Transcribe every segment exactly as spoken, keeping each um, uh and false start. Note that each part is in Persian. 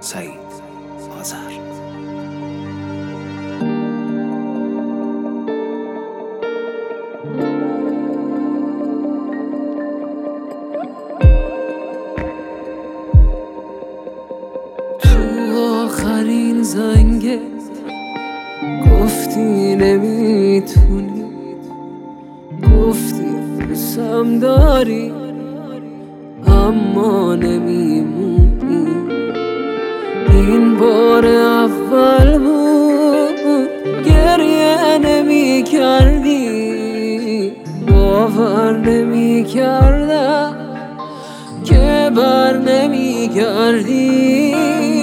سعید آذر. تو آخرین زنگه گفتی نمیتونی، گفتی دوستم داری اما نمیمونی. این بار اول بود گریه نمی کردی، باور نمی کردم که بر نمی گردی.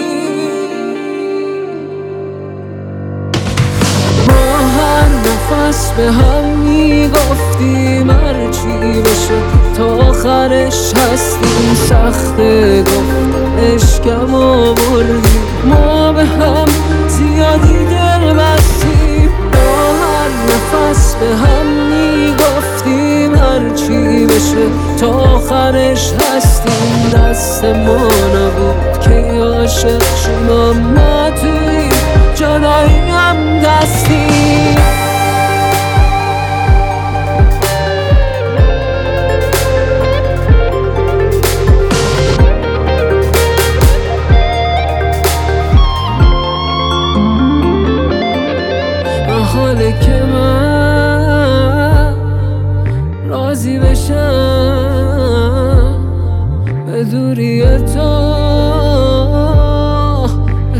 ما هر نفس به هم می گفتیم هرچی بشه تا آخرش هستیم. سخته گفتم عشقم آوردیم، ما به هم زیادی دل بستیم. ما هر نفس به هم می گفتیم هرچی بشه تا آخرش هستیم. دست ما نبود که عاشق شیم اما توی جدایی هم دستیم. حاله که من راضی بشم به دوری تو به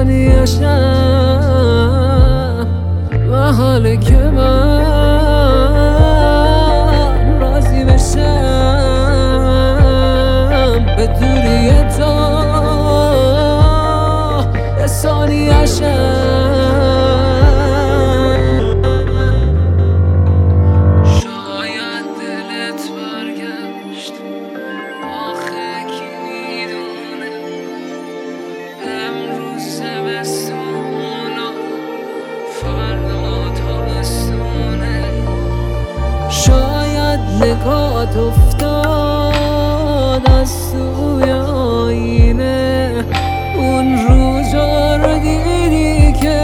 ثانیه‌شم، و حاله که من راضی بشم به دوری تو به ثانیه‌شم. نگات افتاد از توی آینه، اون روزا رو دیدی که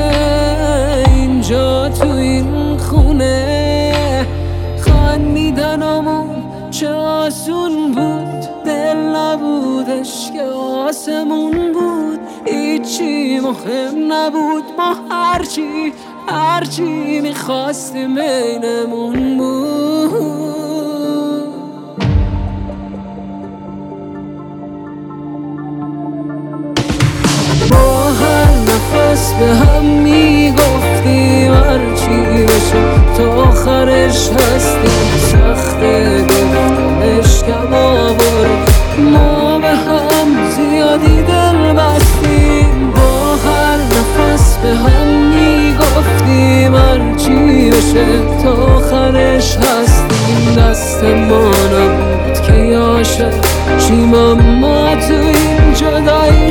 اینجا تو این خونه خندیدنمون چه آسون بود. دل نبودش که آسمون بود، هیچی مهم نبود. ما هرچی هرچی میخواستیم بینمون بود. با هر نفس به هم میگفتیم هرچی بشه تا آخرش هستیم. سخته گفتم عشقم آورد، ما به هم زیادی دل بستیم. با هر نفس به هم میگفتیم هرچی بشه تا آخرش هستیم. دست ما نبود که عاشق شیم اما تو این جدایی